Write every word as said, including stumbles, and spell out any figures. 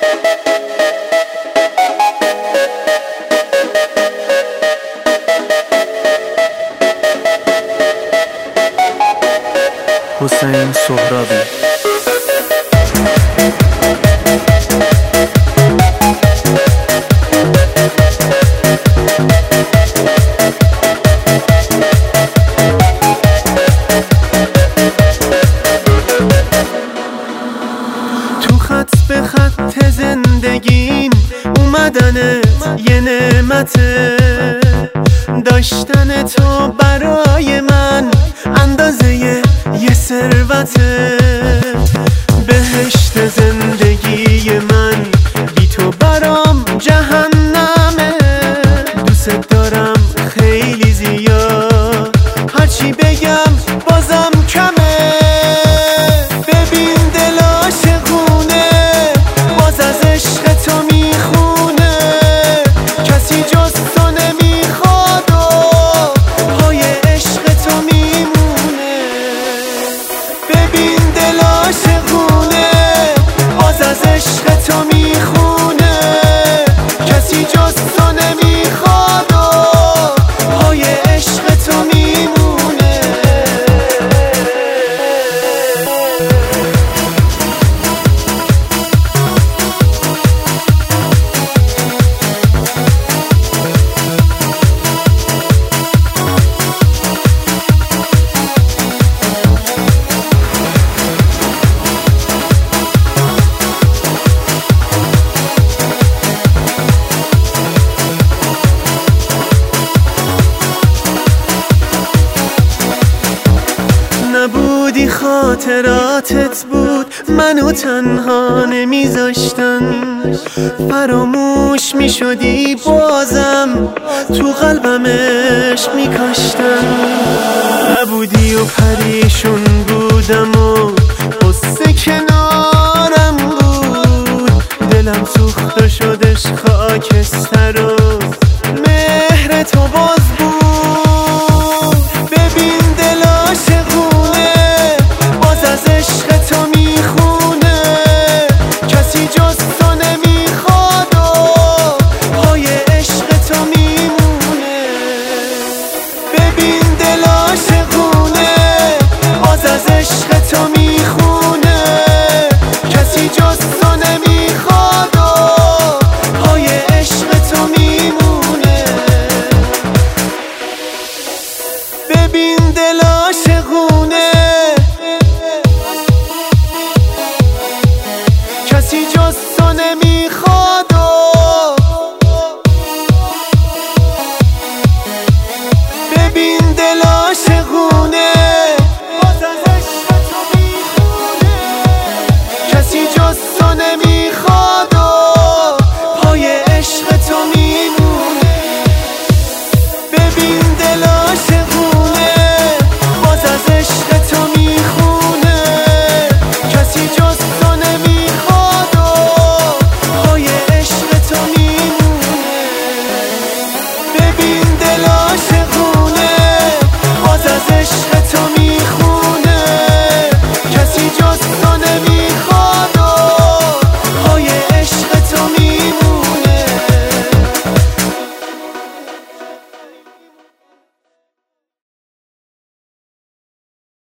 حسین سهرابی. تو خط به خط زندگیم اومدنت یه نعمته، داشتن تو برای من اندازه یه ثروته. بهشت زندگی من بی تو برام جهنمه. دوست دارم خیلی زیاد، هرچی بگم بازم کمه. ببین دل عاشقونه باز از عشق تو میخونه، کسی جز تو نمیخواد و پای عشق تو میمونه. ببین دل عاشقونه باز از عشق تو میخونه، کسی جز تو نمیخواد و پای عشق تو میمونه. نبودی خاطراتت بود منو تنها نمیذاشتن، فراموش میشدی بازم تو قلبم عشق میکاشتن. نبودی و پریشون بودم و قصه کنارم بود، دلم سوخت و شدش خاکستر و